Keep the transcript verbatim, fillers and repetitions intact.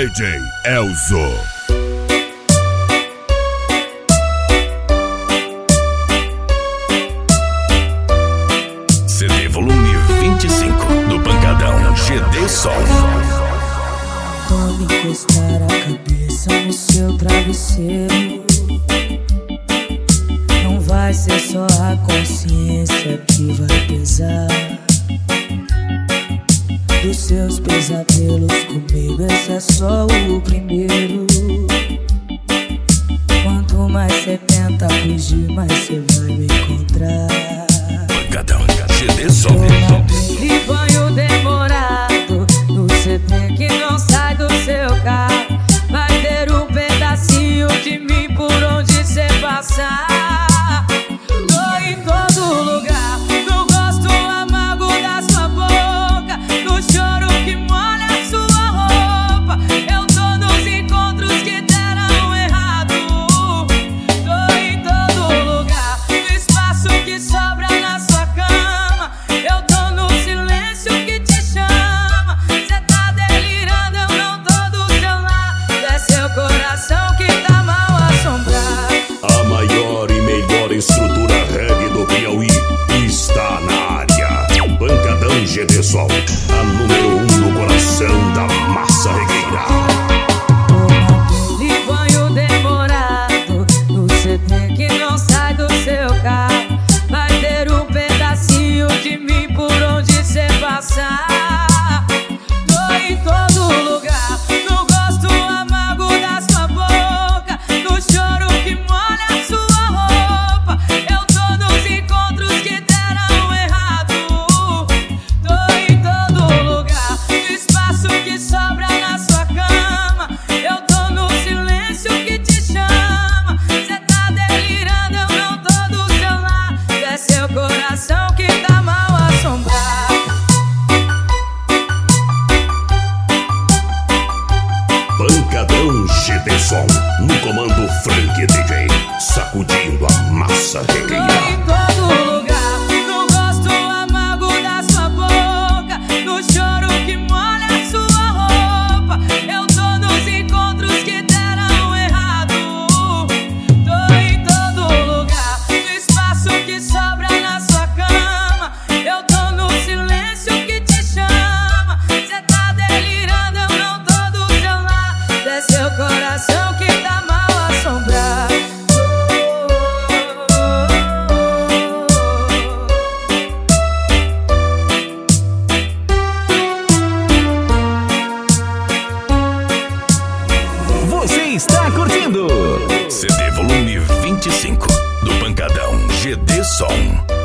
D J Elzo. C D volume vinte e cinco do Pancadão G D Som. Tome encostar a cabeça no seu travesseiro. Não vai ser só a consciência que vai pesar. Dos seus pesadelos comigo, esse é só o primeiro. Quanto mais cê tenta fugir, mais cê vai me encontrar. Pancadão G D Som. E banho demorado no C D que não sai do seu carro. Vai ter um pedacinho de mim por onde cê passar. Tô em todo lugar, no gosto amargo da sua boca, no choro que molha sua roupa. Eu tô nos encontros que deram errado. Tô em todo lugar, no espaço que sobra na sua cama. Eu tô no silêncio que te chama. Cê tá delirando, eu não tô do seu lado. É seu coração que tá mal assombrado. A maior e melhor estrutura reggae do Piauí está na área. Pancadão G D Som, a número um no coração da massa regueira. Aquele banho demorado no C D que não sai do seu carro. Vai ter um pedacinho de mim por onde cê passar. Tô em todo lugar, no gosto amargo da sua boca, no choro que molha sua roupa. Eu tô nos encontros que deram errado. Tô em todo lugar, no espaço que sobra na sua cama. Eu tô no silêncio que te chama. Cê tá delirando, eu não tô do seu lado. É seu coração que tá mal assombrado. Pancadão G D Som, no comando Frank D J, sacudindo a massa Tô regueira. em todo lugar, no gosto amargo da sua boca, no choro que molha sua roupa. Eu tô nos encontros que deram errado. Tô em todo lugar, no espaço que sobra na sua cama. Eu tô no silêncio que te chama. Cê tá delirando, eu não tô do seu lado. É seu coração que tá mal assombrado. Você está curtindo C D volume vinte e cinco do Pancadão G D Som.